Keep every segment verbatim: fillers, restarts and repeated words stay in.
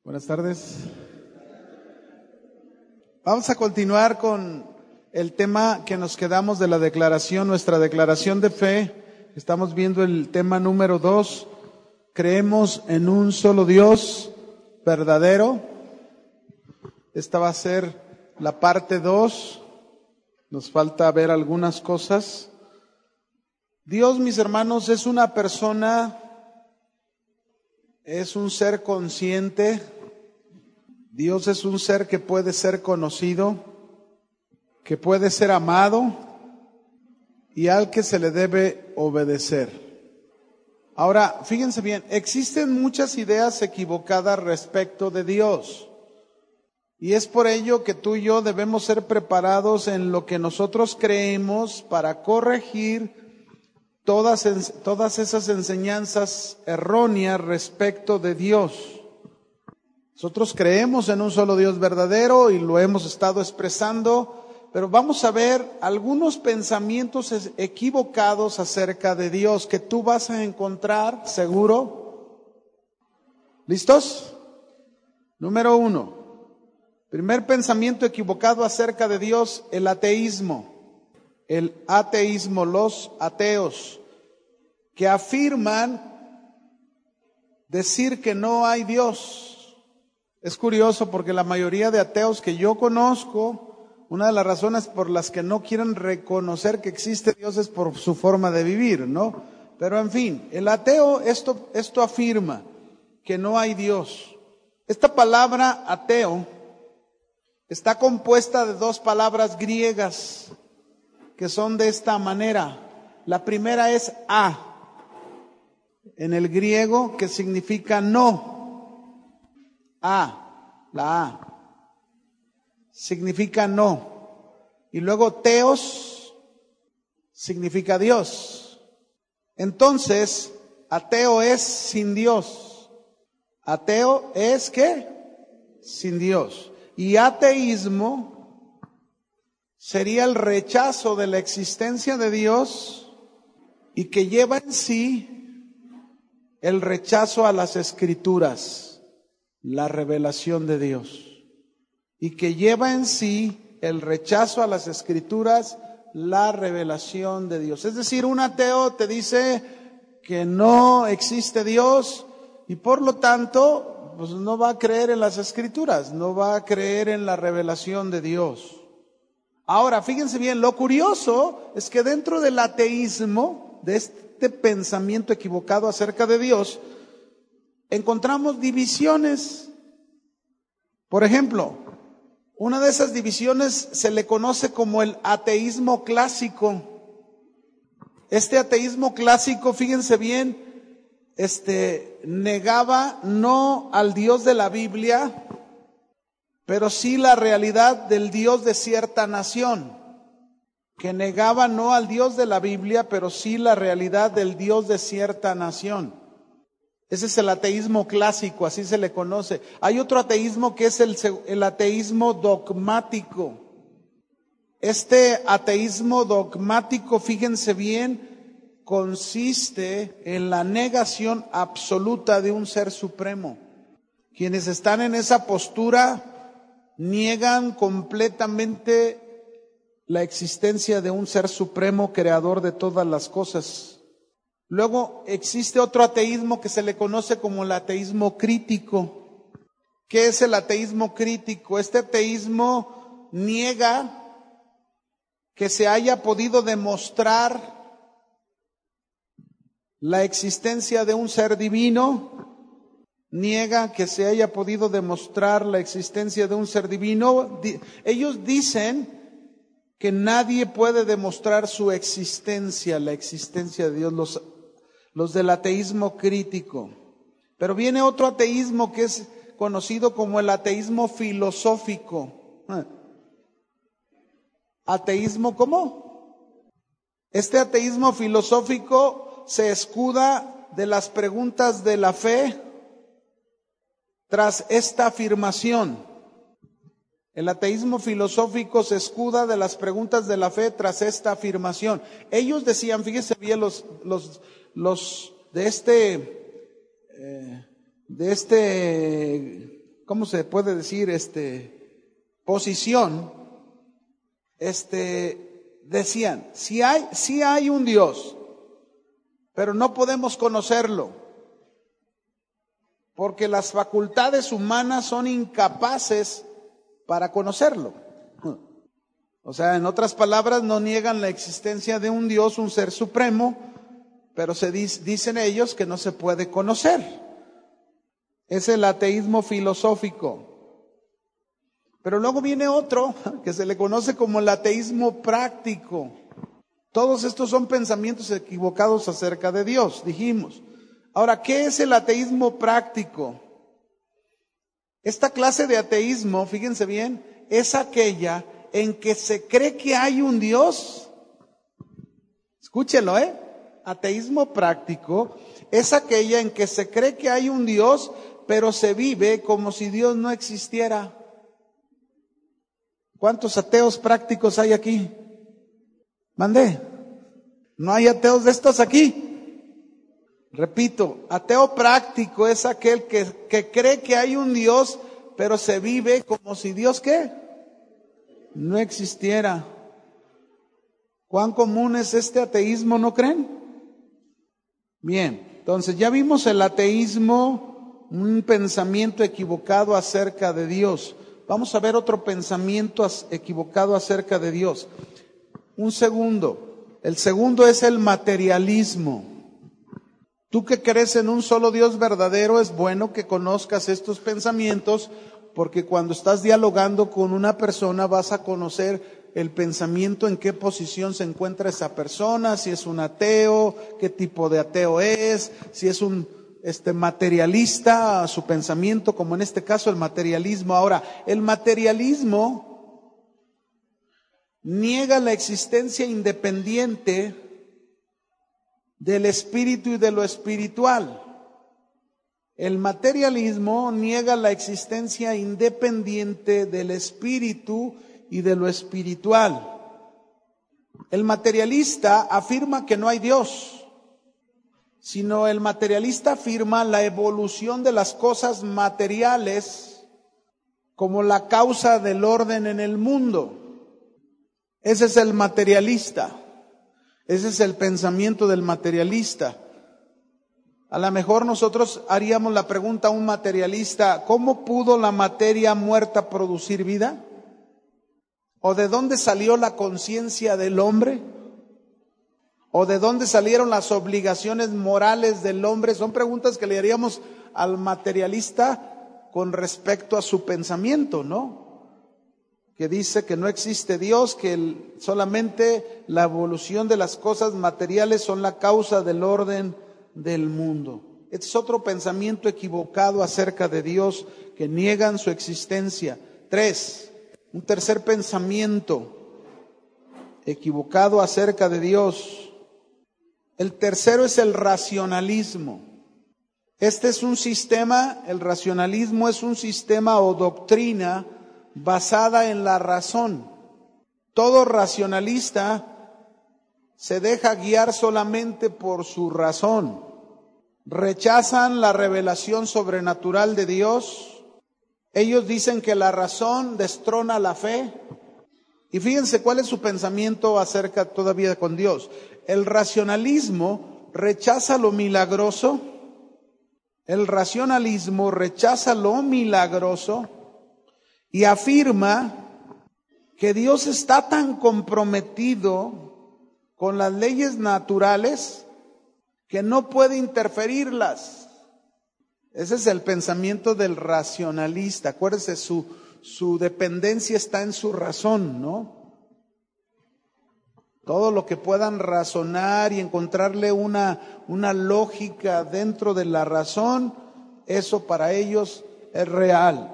Buenas tardes. Vamos a continuar con el tema que nos quedamos de la declaración, nuestra declaración de fe. Estamos viendo el tema número dos. Creemos en un solo Dios verdadero. Esta va a ser la parte dos. Nos falta ver algunas cosas. Dios, mis hermanos, es una persona, es un ser consciente. Dios es un ser que puede ser conocido, que puede ser amado y al que se le debe obedecer. Ahora, fíjense bien, existen muchas ideas equivocadas respecto de Dios. Y es por ello que tú y yo debemos ser preparados en lo que nosotros creemos para corregir todas, todas esas enseñanzas erróneas respecto de Dios. Nosotros creemos en un solo Dios verdadero y lo hemos estado expresando, pero vamos a ver algunos pensamientos equivocados acerca de Dios que tú vas a encontrar, seguro. ¿Listos? Número uno. Primer pensamiento equivocado acerca de Dios, el ateísmo. El ateísmo, los ateos, que afirman decir que no hay Dios. Es curioso porque la mayoría de ateos que yo conozco, una de las razones por las que no quieren reconocer que existe Dios es por su forma de vivir, ¿no? Pero en fin, el ateo esto, esto afirma que no hay Dios. Esta palabra ateo está compuesta de dos palabras griegas que son de esta manera. La primera es a, en el griego, que significa no. A, la A, significa no. Y luego teos significa Dios. Entonces, ateo es sin Dios. Ateo es ¿qué? Sin Dios. Y ateísmo sería el rechazo de la existencia de Dios y que lleva en sí el rechazo a las Escrituras, la revelación de Dios, y que lleva en sí el rechazo a las Escrituras, la revelación de Dios. Es decir, un ateo te dice que no existe Dios y por lo tanto pues no va a creer en las Escrituras, no va a creer en la revelación de Dios. Ahora, fíjense bien, lo curioso es que dentro del ateísmo, de este pensamiento equivocado acerca de Dios, encontramos divisiones. Por ejemplo, una de esas divisiones se le conoce como el ateísmo clásico. Este ateísmo clásico, fíjense bien, este, negaba no al Dios de la Biblia, pero sí la realidad del Dios de cierta nación. Que negaba no al Dios de la Biblia, pero sí la realidad del Dios de cierta nación. Ese es el ateísmo clásico, así se le conoce. Hay otro ateísmo que es el, el ateísmo dogmático. Este ateísmo dogmático, fíjense bien, consiste en la negación absoluta de un ser supremo. Quienes están en esa postura niegan completamente la existencia de un ser supremo, creador de todas las cosas. Luego existe otro ateísmo que se le conoce como el ateísmo crítico. ¿Qué es el ateísmo crítico? Este ateísmo niega que se haya podido demostrar la existencia de un ser divino, niega que se haya podido demostrar la existencia de un ser divino. Ellos dicen que nadie puede demostrar su existencia, la existencia de Dios, los los del ateísmo crítico. Pero viene otro ateísmo que es conocido como el ateísmo filosófico. ¿Ateísmo cómo? Este ateísmo filosófico se escuda de las preguntas de la fe tras esta afirmación. El ateísmo filosófico se escuda de las preguntas de la fe tras esta afirmación. Ellos decían, fíjense bien, los, los, los de este, eh, de este ¿cómo se puede decir? Este, posición, este, decían, si hay, si hay un Dios, pero no podemos conocerlo, porque las facultades humanas son incapaces para conocerlo. O sea, en otras palabras, no niegan la existencia de un Dios, un ser supremo, pero se dice, dicen ellos que no se puede conocer. Es el ateísmo filosófico. Pero luego viene otro que se le conoce como el ateísmo práctico. Todos estos son pensamientos equivocados acerca de Dios, dijimos. Ahora, ¿qué es el ateísmo práctico? Esta clase de ateísmo, fíjense bien, es aquella en que se cree que hay un Dios. Escúchelo, ¿eh? Ateísmo práctico es aquella en que se cree que hay un Dios, pero se vive como si Dios no existiera. ¿Cuántos ateos prácticos hay aquí? Mandé. ¿No hay ateos de estos aquí? Repito, ateo práctico es aquel que, que cree que hay un Dios, pero se vive como si Dios, ¿qué? No existiera. ¿Cuán común es este ateísmo, no creen? Bien, entonces ya vimos el ateísmo, un pensamiento equivocado acerca de Dios. Vamos a ver otro pensamiento equivocado acerca de Dios. Un segundo. El segundo es el materialismo. Tú que crees en un solo Dios verdadero, es bueno que conozcas estos pensamientos, porque cuando estás dialogando con una persona vas a conocer el pensamiento, en qué posición se encuentra esa persona, si es un ateo, qué tipo de ateo es, si es un este materialista, su pensamiento, como en este caso el materialismo. Ahora, el materialismo niega la existencia independiente del espíritu y de lo espiritual. El materialismo niega la existencia independiente del espíritu y de lo espiritual. El materialista afirma que no hay Dios, sino el materialista afirma la evolución de las cosas materiales como la causa del orden en el mundo. Ese es el materialista. Ese es el pensamiento del materialista. A lo mejor nosotros haríamos la pregunta a un materialista, ¿cómo pudo la materia muerta producir vida? ¿O de dónde salió la conciencia del hombre? ¿O de dónde salieron las obligaciones morales del hombre? Son preguntas que le haríamos al materialista con respecto a su pensamiento, ¿no? Que dice que no existe Dios, que el, solamente la evolución de las cosas materiales son la causa del orden del mundo. Este es otro pensamiento equivocado acerca de Dios, que niegan su existencia. Tres, un tercer pensamiento equivocado acerca de Dios. El tercero es el racionalismo. Este es un sistema, el racionalismo es un sistema o doctrina basada en la razón. Todo racionalista se deja guiar solamente por su razón. Rechazan la revelación sobrenatural de Dios. Ellos dicen que la razón destrona la fe. Y fíjense cuál es su pensamiento acerca todavía con Dios. El racionalismo rechaza lo milagroso. El racionalismo rechaza lo milagroso y afirma que Dios está tan comprometido con las leyes naturales que no puede interferirlas. Ese es el pensamiento del racionalista. Acuérdese, su, su dependencia está en su razón, ¿no? Todo lo que puedan razonar y encontrarle una, una lógica dentro de la razón, eso para ellos es real.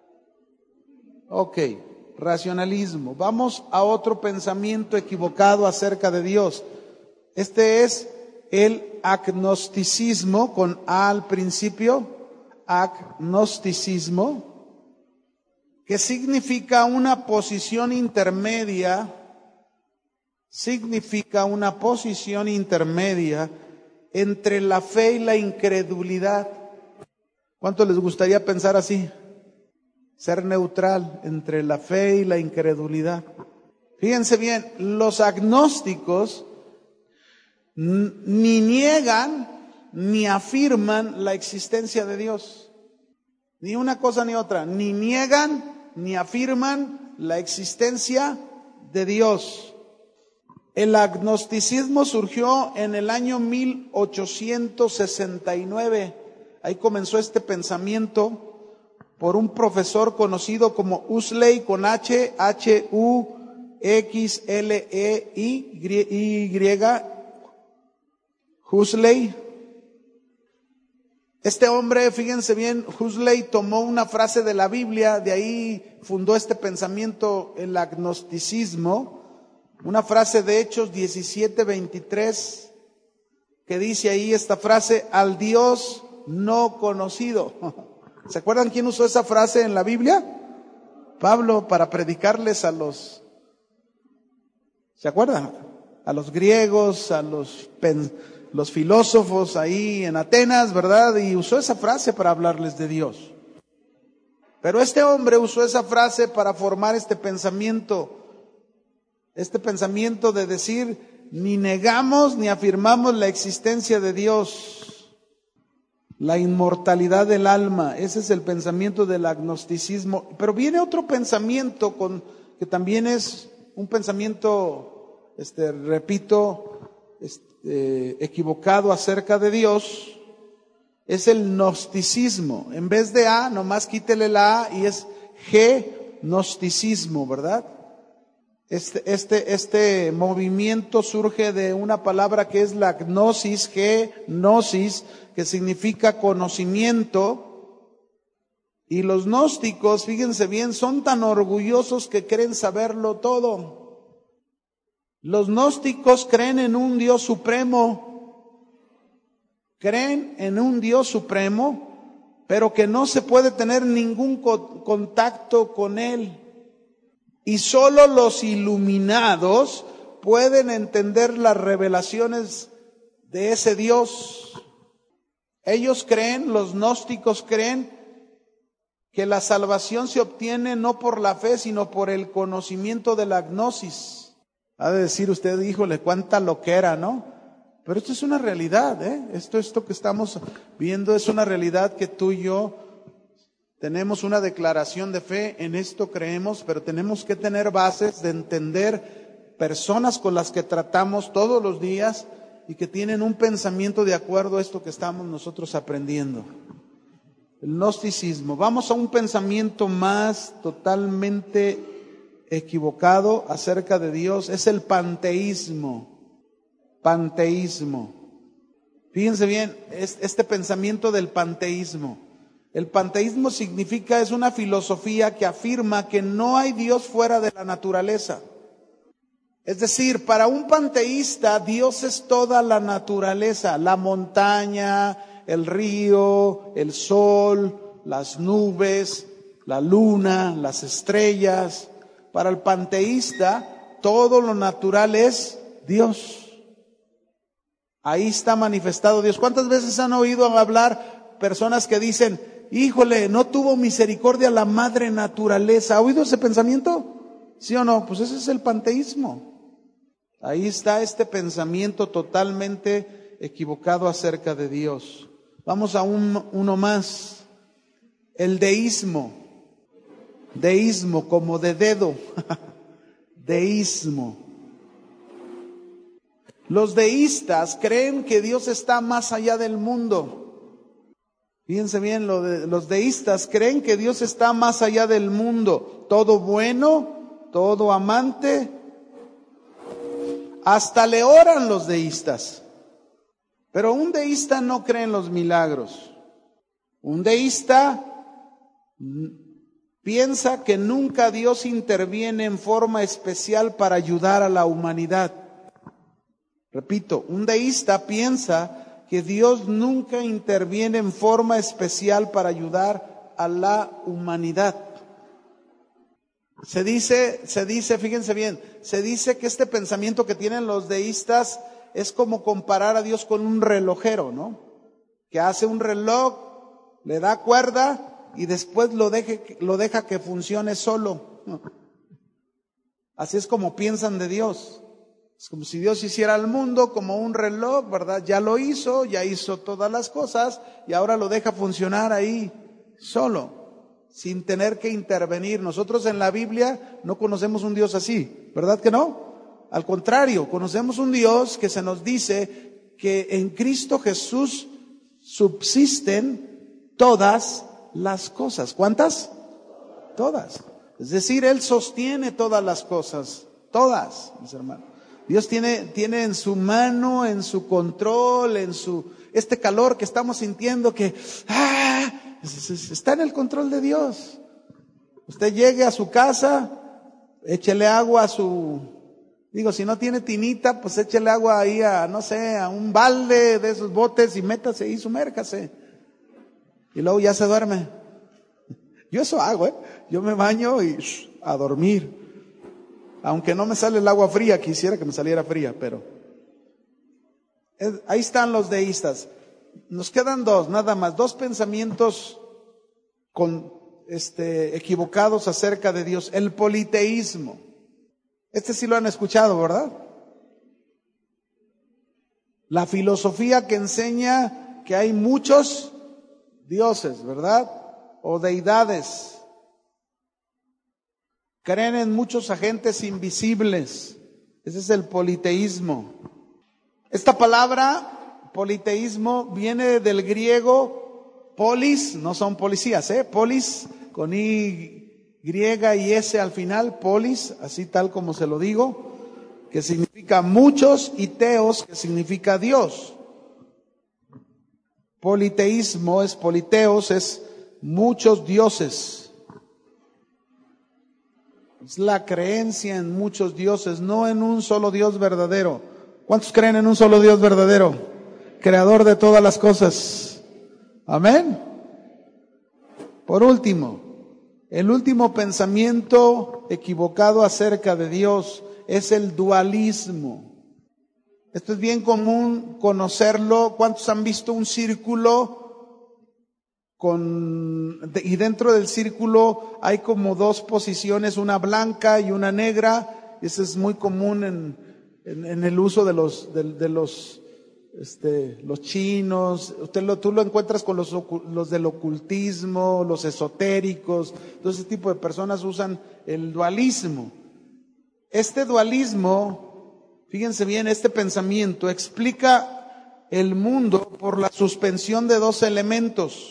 Ok, racionalismo. Vamos a otro pensamiento equivocado acerca de Dios. Este es el agnosticismo, con A al principio, agnosticismo, que significa una posición intermedia, significa una posición intermedia entre la fe y la incredulidad. ¿Cuánto les gustaría pensar así? ser neutral entre la fe y la incredulidad. Fíjense bien, los agnósticos ni niegan ni afirman la existencia de Dios. Ni una cosa ni otra, ni niegan ni afirman la existencia de Dios. El agnosticismo surgió en el año mil ochocientos sesenta y nueve. Ahí comenzó este pensamiento por un profesor conocido como Huxley, con H, H U X L E Y, Huxley. Este hombre, fíjense bien, Huxley tomó una frase de la Biblia, de ahí fundó este pensamiento, el agnosticismo, una frase de Hechos diecisiete veintitrés, que dice ahí esta frase: al Dios no conocido. ¿Se acuerdan quién usó esa frase en la Biblia? Pablo, para predicarles a los, ¿se acuerdan? A los griegos, a los pen, los filósofos ahí en Atenas, ¿verdad? Y usó esa frase para hablarles de Dios. Pero este hombre usó esa frase para formar este pensamiento, este pensamiento de decir, ni negamos ni afirmamos la existencia de Dios, la inmortalidad del alma. Ese es el pensamiento del agnosticismo. Pero viene otro pensamiento con, que también es un pensamiento, este, repito, este, equivocado acerca de Dios. Es el gnosticismo. En vez de A, nomás quítele la A y es gnosticismo, ¿verdad? Este, este, este movimiento surge de una palabra que es la gnosis, gnosis, que significa conocimiento. Y los gnósticos, fíjense bien, son tan orgullosos que creen saberlo todo. Los gnósticos creen en un Dios supremo, creen en un Dios supremo, pero que no se puede tener ningún co- contacto con Él. Y solo los iluminados pueden entender las revelaciones de ese Dios. Ellos creen, los gnósticos creen, que la salvación se obtiene no por la fe, sino por el conocimiento de la gnosis. Ha de decir usted, híjole, cuánta loquera, ¿no? Pero esto es una realidad, ¿eh? Esto, esto que estamos viendo es una realidad que tú y yo tenemos una declaración de fe, en esto creemos, pero tenemos que tener bases de entender personas con las que tratamos todos los días y que tienen un pensamiento de acuerdo a esto que estamos nosotros aprendiendo. El gnosticismo. Vamos a un pensamiento más totalmente equivocado acerca de Dios, es el panteísmo. Panteísmo. Fíjense bien, es este pensamiento del panteísmo. El panteísmo significa, es una filosofía que afirma que no hay Dios fuera de la naturaleza. Es decir, para un panteísta, Dios es toda la naturaleza, la montaña, el río, el sol, las nubes, la luna, las estrellas. Para el panteísta, todo lo natural es Dios. Ahí está manifestado Dios. ¿Cuántas veces han oído hablar personas que dicen, híjole, no tuvo misericordia la madre naturaleza? ¿Ha oído ese pensamiento? ¿Sí o no? Pues ese es el panteísmo. Ahí está este pensamiento totalmente equivocado acerca de Dios. Vamos a un, uno más. El deísmo. Deísmo, como de dedo. Deísmo. Los deístas creen que Dios está más allá del mundo. Fíjense bien, lo de, los deístas creen que Dios está más allá del mundo. Todo bueno, todo amante. Hasta le oran los deístas. Pero un deísta no cree en los milagros. Un deísta piensa que nunca Dios interviene en forma especial para ayudar a la humanidad. Repito, un deísta piensa que Dios nunca interviene en forma especial para ayudar a la humanidad. Se dice, se dice, fíjense bien, se dice que este pensamiento que tienen los deístas es como comparar a Dios con un relojero, ¿no? Que hace un reloj, le da cuerda y después lo deje, lo deja que funcione solo. Así es como piensan de Dios. Es como si Dios hiciera el mundo como un reloj, ¿verdad? Ya lo hizo, ya hizo todas las cosas y ahora lo deja funcionar ahí solo, sin tener que intervenir. Nosotros en la Biblia no conocemos un Dios así, ¿verdad que no? Al contrario, conocemos un Dios que se nos dice que en Cristo Jesús subsisten todas las cosas. ¿Cuántas? Todas. Es decir, Él sostiene todas las cosas, todas, mis hermanos. Dios tiene, tiene en su mano, en su control, en su, este calor que estamos sintiendo que, ah, está en el control de Dios. Usted llegue a su casa, échele agua a su, digo, si no tiene tinita, pues échele agua ahí a, no sé, a un balde de esos botes y métase y sumérjase. Y luego ya se duerme. Yo eso hago, ¿eh? Yo me baño y shh, a dormir. Aunque no me sale el agua fría, quisiera que me saliera fría, pero ahí están los deístas. Nos quedan dos, nada más, dos pensamientos con, este, equivocados acerca de Dios. El politeísmo. Este sí lo han escuchado, ¿verdad? La filosofía que enseña que hay muchos dioses, ¿verdad? O deidades. Creen en muchos agentes invisibles. Ese es el politeísmo. Esta palabra, politeísmo, viene del griego polis, no son policías, ¿eh? Polis, con Y griega y S al final, polis, así tal como se lo digo, que significa muchos, y teos, que significa Dios. Politeísmo es politeos, es muchos dioses. Es la creencia en muchos dioses, no en un solo Dios verdadero. ¿Cuántos creen en un solo Dios verdadero? Creador de todas las cosas. Amén. Por último, el último pensamiento equivocado acerca de Dios es el dualismo. Esto es bien común conocerlo. ¿Cuántos han visto un círculo? Con, y dentro del círculo hay como dos posiciones, una blanca y una negra. Eso es muy común en, en, en el uso de los, de, de los, este, los chinos. Usted lo, tú lo encuentras con los, los del ocultismo, los esotéricos. Todo ese tipo de personas usan el dualismo. Este dualismo, fíjense bien, este pensamiento explica el mundo por la suspensión de dos elementos.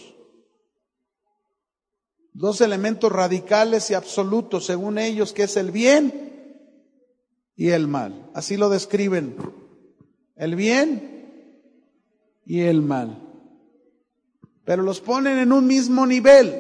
Dos elementos radicales y absolutos, según ellos, que es el bien y el mal. Así lo describen. El bien y el mal. Pero los ponen en un mismo nivel.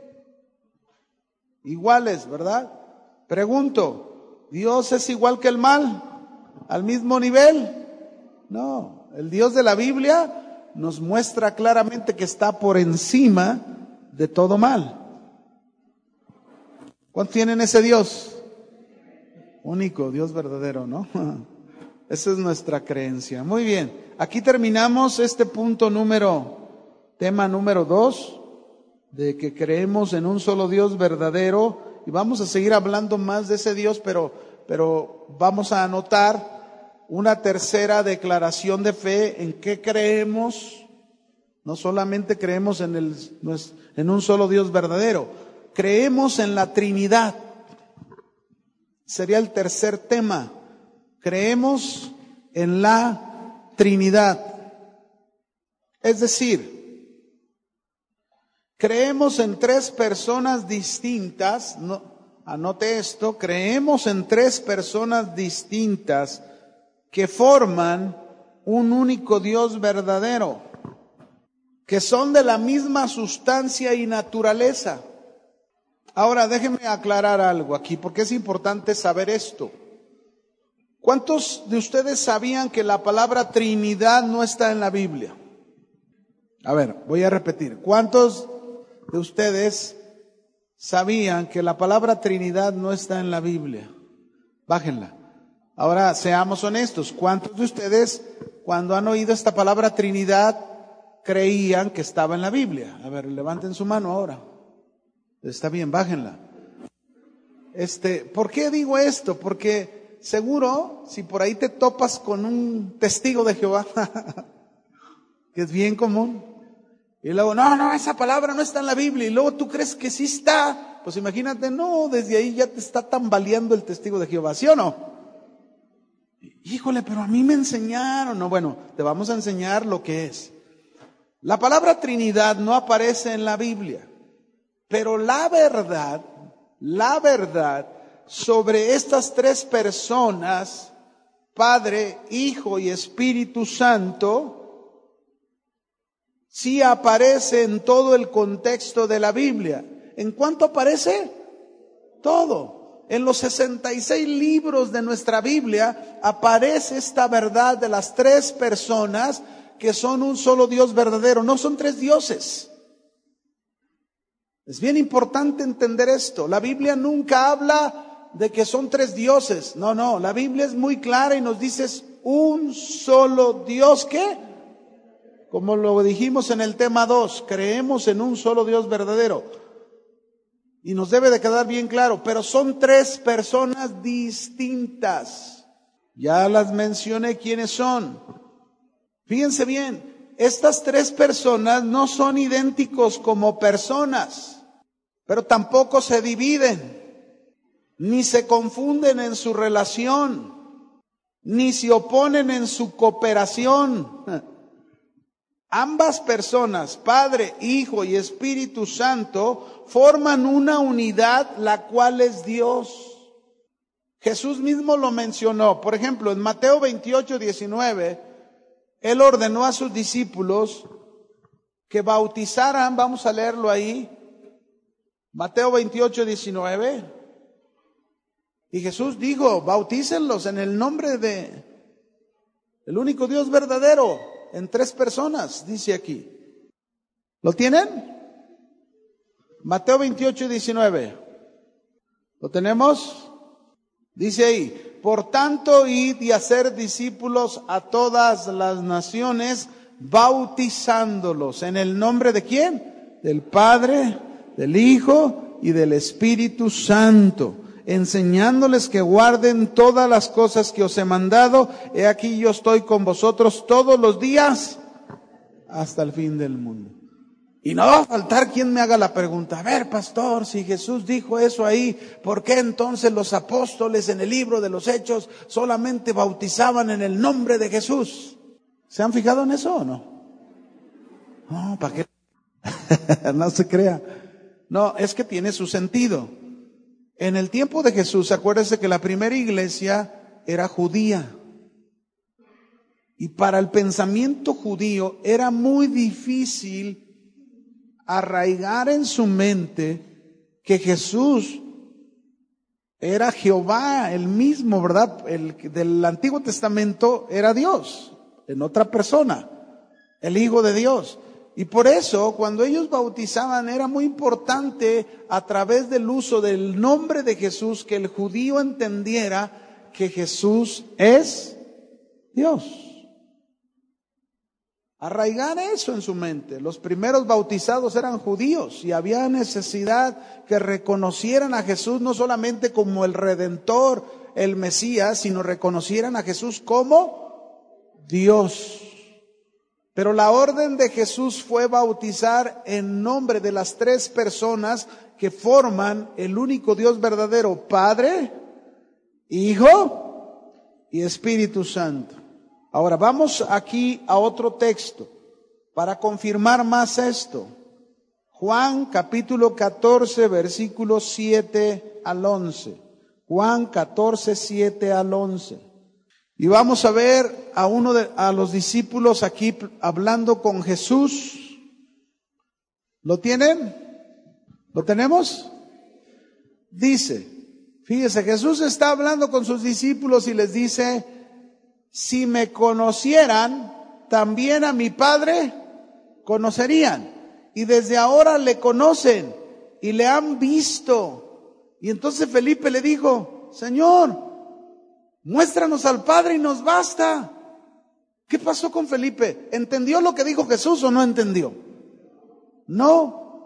Iguales, ¿verdad? Pregunto, ¿Dios es igual que el mal? ¿Al mismo nivel? No. El Dios de la Biblia nos muestra claramente que está por encima de todo mal. ¿Cuántos tienen ese Dios? Único, Dios verdadero, ¿no? Esa es nuestra creencia. Muy bien, aquí terminamos este punto número, tema número dos, de que creemos en un solo Dios verdadero, y vamos a seguir hablando más de ese Dios, pero, pero vamos a anotar una tercera declaración de fe en qué creemos. No solamente creemos en el, en un solo Dios verdadero. Creemos en la Trinidad. Sería el tercer tema. Creemos en la Trinidad. Es decir, creemos en tres personas distintas. No, anote esto, creemos en tres personas distintas que forman un único Dios verdadero, que son de la misma sustancia y naturaleza. Ahora, déjenme aclarar algo aquí, porque es importante saber esto. ¿Cuántos de ustedes sabían que la palabra Trinidad no está en la Biblia? A ver, voy a repetir. ¿Cuántos de ustedes sabían que la palabra Trinidad no está en la Biblia? Bájenla. Ahora, seamos honestos. ¿Cuántos de ustedes, cuando han oído esta palabra Trinidad, creían que estaba en la Biblia? A ver, levanten su mano ahora. Está bien, bájenla. Este, ¿por qué digo esto? Porque seguro, si por ahí te topas con un testigo de Jehová, que es bien común, y luego, no, no, esa palabra no está en la Biblia, y luego tú crees que sí está, pues imagínate, no, desde ahí ya te está tambaleando el testigo de Jehová, ¿sí o no? Híjole, pero a mí me enseñaron. No, bueno, te vamos a enseñar lo que es. La palabra Trinidad no aparece en la Biblia, pero la verdad, la verdad sobre estas tres personas, Padre, Hijo y Espíritu Santo, sí aparece en todo el contexto de la Biblia. ¿En cuánto aparece? Todo. En los sesenta y seis libros de nuestra Biblia aparece esta verdad de las tres personas que son un solo Dios verdadero, no son tres dioses. Es bien importante entender esto. La Biblia nunca habla de que son tres dioses. No, no, la Biblia es muy clara y nos dice es un solo Dios. ¿Qué? Como lo dijimos en el tema dos, creemos en un solo Dios verdadero. Y nos debe de quedar bien claro, pero son tres personas distintas. Ya las mencioné quiénes son. Fíjense bien, estas tres personas no son idénticos como personas, pero tampoco se dividen, ni se confunden en su relación, ni se oponen en su cooperación. Ambas personas, Padre, Hijo y Espíritu Santo, forman una unidad, la cual es Dios. Jesús mismo lo mencionó. Por ejemplo, en Mateo veintiocho, diecinueve, Él ordenó a sus discípulos que bautizaran, vamos a leerlo ahí, Mateo veintiocho, diecinueve, y Jesús dijo, bautícenlos en el nombre de el único Dios verdadero, en tres personas, dice aquí. ¿Lo tienen? Mateo veintiocho, diecinueve. ¿Lo tenemos? Dice ahí, por tanto, id y hacer discípulos a todas las naciones, bautizándolos. ¿En el nombre de quién? Del Padre, del Hijo y del Espíritu Santo, enseñándoles que guarden todas las cosas que os he mandado. He aquí yo estoy con vosotros todos los días hasta el fin del mundo. Y no va a faltar quien me haga la pregunta, a ver, pastor, si Jesús dijo eso ahí, ¿por qué entonces los apóstoles en el libro de los Hechos solamente bautizaban en el nombre de Jesús? ¿Se han fijado en eso o no? No, ¿para qué? No se crea. No, es que tiene su sentido. En el tiempo de Jesús, acuérdense que la primera iglesia era judía. Y para el pensamiento judío era muy difícil arraigar en su mente que Jesús era Jehová, el mismo, ¿verdad? El del Antiguo Testamento era Dios, en otra persona, el Hijo de Dios. Y por eso, cuando ellos bautizaban, era muy importante, a través del uso del nombre de Jesús, que el judío entendiera que Jesús es Dios. Arraigar eso en su mente. Los primeros bautizados eran judíos y había necesidad que reconocieran a Jesús no solamente como el Redentor, el Mesías, sino reconocieran a Jesús como Dios. Pero la orden de Jesús fue bautizar en nombre de las tres personas que forman el único Dios verdadero, Padre, Hijo y Espíritu Santo. Ahora vamos aquí a otro texto para confirmar más esto. Juan capítulo catorce, versículos siete al once. Juan catorce, siete al once. Y vamos a ver a uno de a los discípulos aquí hablando con Jesús. ¿Lo tienen? ¿Lo tenemos? Dice, fíjese, Jesús está hablando con sus discípulos y les dice, si me conocieran, también a mi Padre conocerían. Y desde ahora le conocen y le han visto. Y entonces Felipe le dijo, Señor, muéstranos al Padre y nos basta. ¿Qué pasó con Felipe? ¿Entendió lo que dijo Jesús o no entendió? No.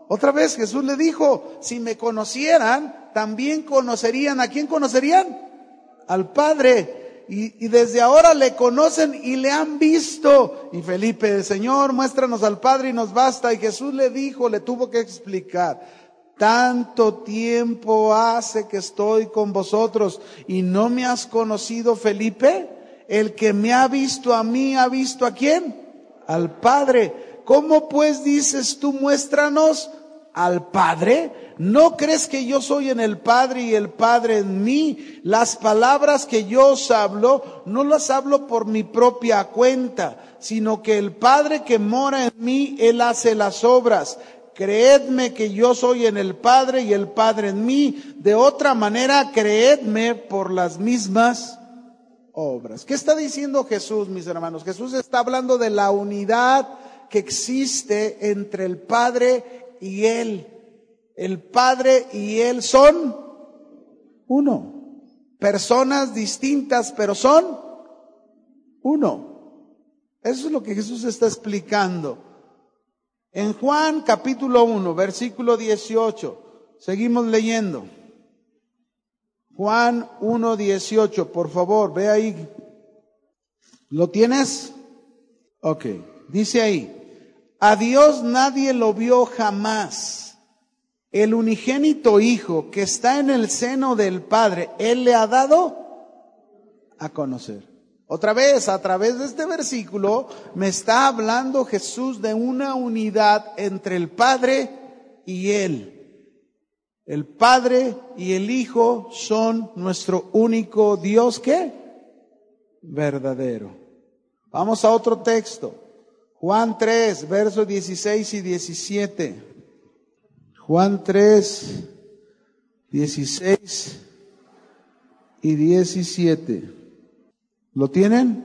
Otra vez Jesús le dijo, si me conocieran, también conocerían. ¿A quién conocerían? Al Padre. Y, y desde ahora le conocen y le han visto. Y Felipe, Señor, muéstranos al Padre y nos basta. Y Jesús le dijo, le tuvo que explicar, tanto tiempo hace que estoy con vosotros y no me has conocido, Felipe. El que me ha visto a mí, ¿ha visto a quién? Al Padre. ¿Cómo pues dices tú, muéstranos al Padre? ¿No crees que yo soy en el Padre y el Padre en mí? Las palabras que yo os hablo, no las hablo por mi propia cuenta, sino que el Padre que mora en mí, Él hace las obras. Creedme que yo soy en el Padre y el Padre en mí. De otra manera, creedme por las mismas obras. ¿Qué está diciendo Jesús, mis hermanos? Jesús está hablando de la unidad que existe entre el Padre y Él. El Padre y Él son uno. Personas distintas, pero son uno. Eso es lo que Jesús está explicando. En Juan capítulo uno, versículo dieciocho, seguimos leyendo. Juan uno, dieciocho, por favor, ve ahí. ¿Lo tienes? Ok, dice ahí, a Dios nadie lo vio jamás. El unigénito Hijo que está en el seno del Padre, Él le ha dado a conocer. Otra vez, a través de este versículo, me está hablando Jesús de una unidad entre el Padre y Él. El Padre y el Hijo son nuestro único Dios, ¿qué? Verdadero. Vamos a otro texto. Juan tres, versos dieciséis y diecisiete. Juan tres, dieciséis y diecisiete. ¿Lo tienen?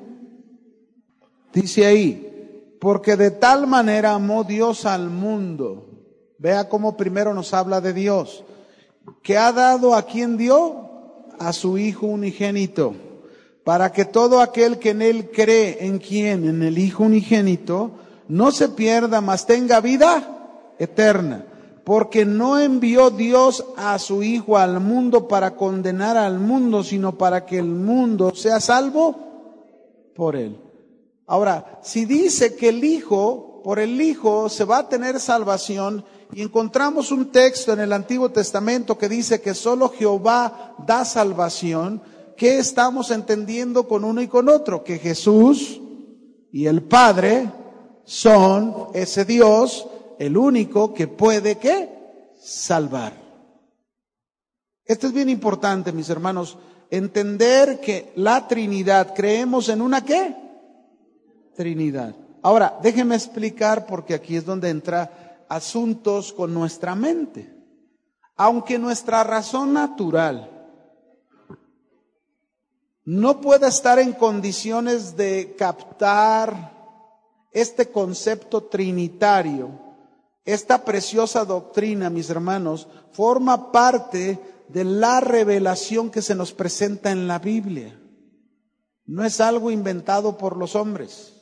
Dice ahí, porque de tal manera amó Dios al mundo. Vea cómo primero nos habla de Dios. Que ha dado a quien dio a su Hijo unigénito, para que todo aquel que en Él cree, ¿en quién? En el Hijo unigénito, no se pierda, mas tenga vida eterna. Porque no envió Dios a su Hijo al mundo para condenar al mundo, sino para que el mundo sea salvo por Él. Ahora, si dice que el Hijo, por el Hijo se va a tener salvación, y encontramos un texto en el Antiguo Testamento que dice que solo Jehová da salvación, ¿qué estamos entendiendo con uno y con otro? Que Jesús y el Padre son ese Dios, el único que puede, ¿qué? Salvar. Esto es bien importante, mis hermanos, entender que la Trinidad, creemos en una ¿qué? Trinidad. Ahora, déjenme explicar, porque aquí es donde entra asuntos con nuestra mente. Aunque nuestra razón natural no pueda estar en condiciones de captar este concepto trinitario, esta preciosa doctrina, mis hermanos, forma parte de la revelación que se nos presenta en la Biblia. No es algo inventado por los hombres.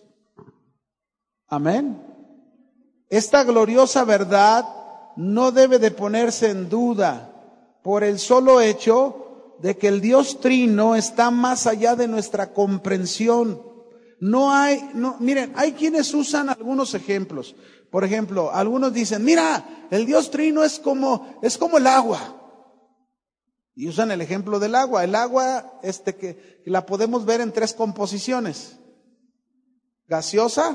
Amén. Esta gloriosa verdad no debe de ponerse en duda por el solo hecho de que el Dios Trino está más allá de nuestra comprensión. No hay, no, miren, hay quienes usan algunos ejemplos. Por ejemplo, algunos dicen, mira, el Dios Trino es como, es como el agua. Y usan el ejemplo del agua. El agua, este, que, que la podemos ver en tres composiciones: gaseosa,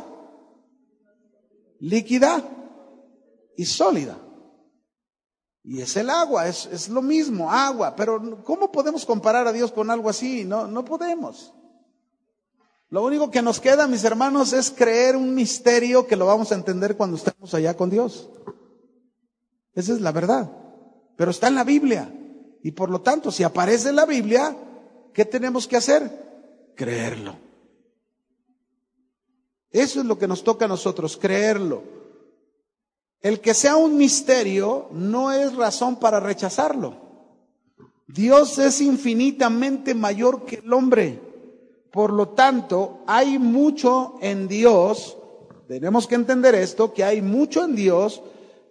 líquida y sólida. Y es el agua, es, es lo mismo, agua. Pero ¿cómo podemos comparar a Dios con algo así? No, no podemos. Lo único que nos queda, mis hermanos, es creer un misterio que lo vamos a entender cuando estemos allá con Dios. Esa es la verdad. Pero está en la Biblia. Y por lo tanto, si aparece en la Biblia, ¿qué tenemos que hacer? Creerlo. Eso es lo que nos toca a nosotros, creerlo. El que sea un misterio no es razón para rechazarlo. Dios es infinitamente mayor que el hombre. Por lo tanto, hay mucho en Dios, tenemos que entender esto, que hay mucho en Dios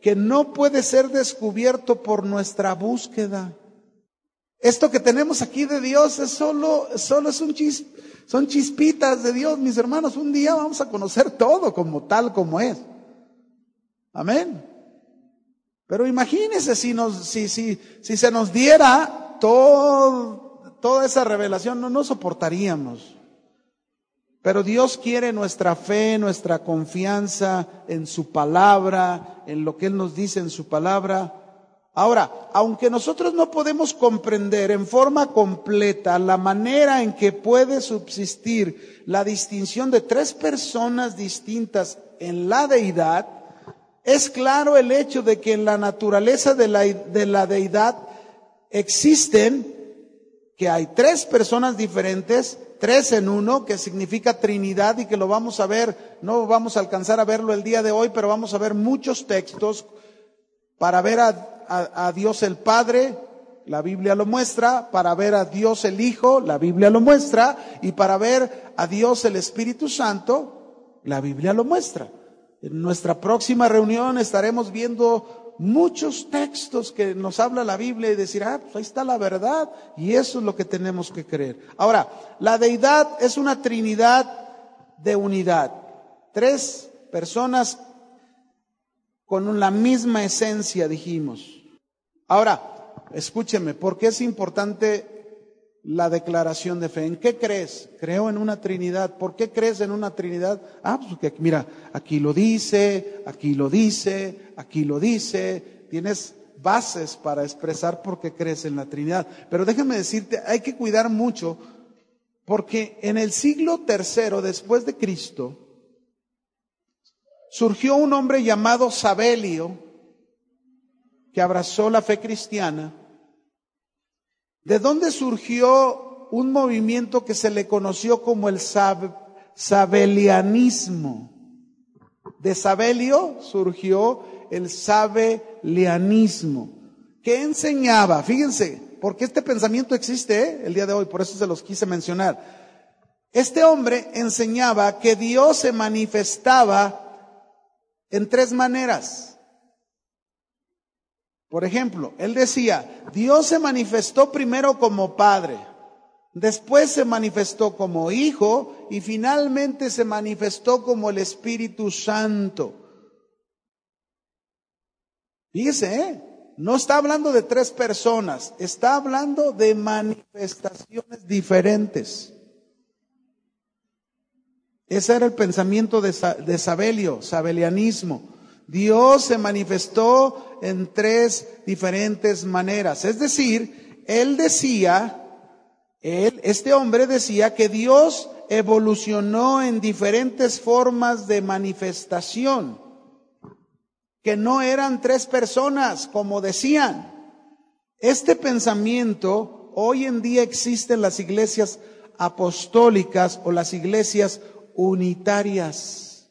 que no puede ser descubierto por nuestra búsqueda. Esto que tenemos aquí de Dios es solo, solo es un chis, son chispitas de Dios, mis hermanos. Un día vamos a conocer todo como tal como es. Amén. Pero imagínense si nos, si, si, si se nos diera todo, toda esa revelación, no nos soportaríamos. Pero Dios quiere nuestra fe, nuestra confianza en su palabra, en lo que Él nos dice en su palabra. Ahora, aunque nosotros no podemos comprender en forma completa la manera en que puede subsistir la distinción de tres personas distintas en la deidad, es claro el hecho de que en la naturaleza de la, de la deidad existen, que hay tres personas diferentes, tres en uno, que significa Trinidad, y que lo vamos a ver, no vamos a alcanzar a verlo el día de hoy, pero vamos a ver muchos textos para ver a A, a Dios el Padre, la Biblia lo muestra, para ver a Dios el Hijo, la Biblia lo muestra, y para ver a Dios el Espíritu Santo, la Biblia lo muestra. En nuestra próxima reunión estaremos viendo muchos textos que nos habla la Biblia y decir, ah, pues ahí está la verdad, y eso es lo que tenemos que creer. Ahora, la deidad es una trinidad de unidad, tres personas con la misma esencia, dijimos. Ahora, escúcheme, ¿por qué es importante la declaración de fe? ¿En qué crees? Creo en una Trinidad. ¿Por qué crees en una Trinidad? Ah, pues que mira, aquí lo dice, aquí lo dice, aquí lo dice. Tienes bases para expresar por qué crees en la Trinidad. Pero déjame decirte, hay que cuidar mucho, porque en el siglo tercero después de Cristo surgió un hombre llamado Sabelio, que abrazó la fe cristiana. ¿De dónde surgió un movimiento que se le conoció como el sab, sabelianismo? De Sabelio surgió el sabelianismo. ¿Qué enseñaba? Fíjense, porque este pensamiento existe ¿eh? el día de hoy, por eso se los quise mencionar. Este hombre enseñaba que Dios se manifestaba en tres maneras. Por ejemplo, él decía, Dios se manifestó primero como Padre, después se manifestó como Hijo y finalmente se manifestó como el Espíritu Santo. Fíjese, ¿eh? No está hablando de tres personas, está hablando de manifestaciones diferentes. Ese era el pensamiento de, de Sabelio, sabelianismo. Dios se manifestó en tres diferentes maneras. Es decir, él decía, él, este hombre decía que Dios evolucionó en diferentes formas de manifestación, que no eran tres personas, como decían. Este pensamiento hoy en día existe en las iglesias apostólicas o las iglesias unitarias.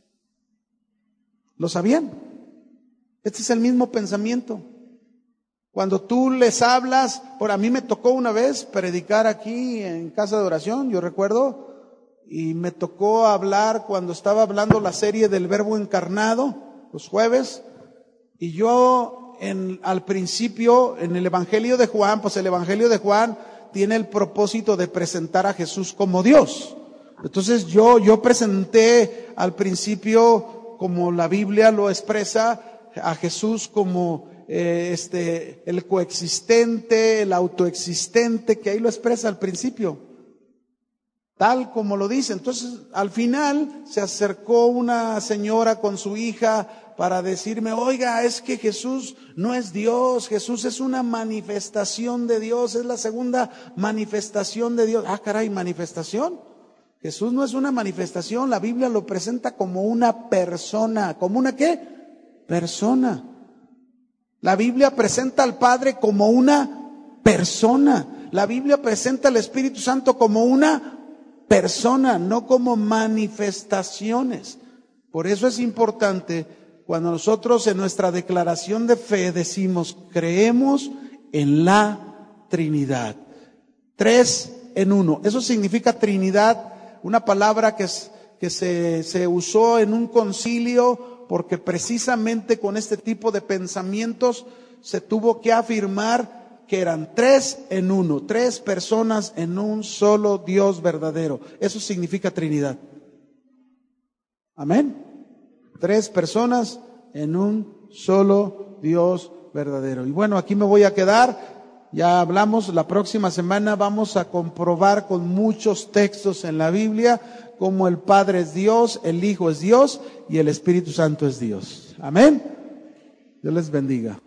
¿Lo sabían? Este es el mismo pensamiento. Cuando tú les hablas, por a mí me tocó una vez predicar aquí en casa de oración, yo recuerdo, y me tocó hablar cuando estaba hablando la serie del Verbo encarnado, los jueves, y yo en, al principio, en el Evangelio de Juan, pues el Evangelio de Juan tiene el propósito de presentar a Jesús como Dios. Entonces yo, yo presenté al principio, como la Biblia lo expresa, a Jesús como eh, este el coexistente, el autoexistente, que ahí lo expresa al principio, tal como lo dice. Entonces al final se acercó una señora con su hija para decirme, oiga, es que Jesús no es Dios, Jesús es una manifestación de Dios, es la segunda manifestación de Dios. Ah, caray, manifestación. Jesús no es una manifestación, la Biblia lo presenta como una persona. ¿Como una qué? Persona. La Biblia presenta al Padre como una persona. La Biblia presenta al Espíritu Santo como una persona, no como manifestaciones. Por eso es importante cuando nosotros en nuestra declaración de fe decimos, creemos en la Trinidad. Tres en uno. Eso significa Trinidad, una palabra que, es, que se, se usó en un concilio porque precisamente con este tipo de pensamientos se tuvo que afirmar que eran tres en uno, tres personas en un solo Dios verdadero. Eso significa Trinidad. Amén. Tres personas en un solo Dios verdadero. Y bueno, aquí me voy a quedar. Ya hablamos, la próxima semana vamos a comprobar con muchos textos en la Biblia cómo el Padre es Dios, el Hijo es Dios y el Espíritu Santo es Dios. Amén. Dios les bendiga.